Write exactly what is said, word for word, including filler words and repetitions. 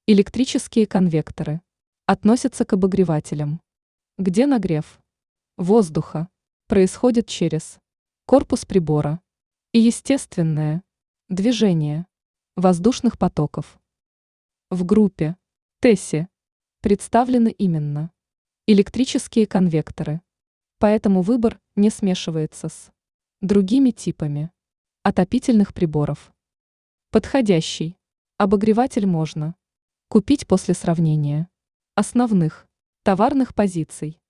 Электрические конвекторы относятся к обогревателям, где нагрев воздуха происходит через корпус прибора и естественное движение воздушных потоков. В группе ТЭСИ представлены именно электрические конвекторы, поэтому выбор не смешивается с другими типами отопительных приборов. Подходящий обогреватель можно купить после сравнения основных товарных позиций.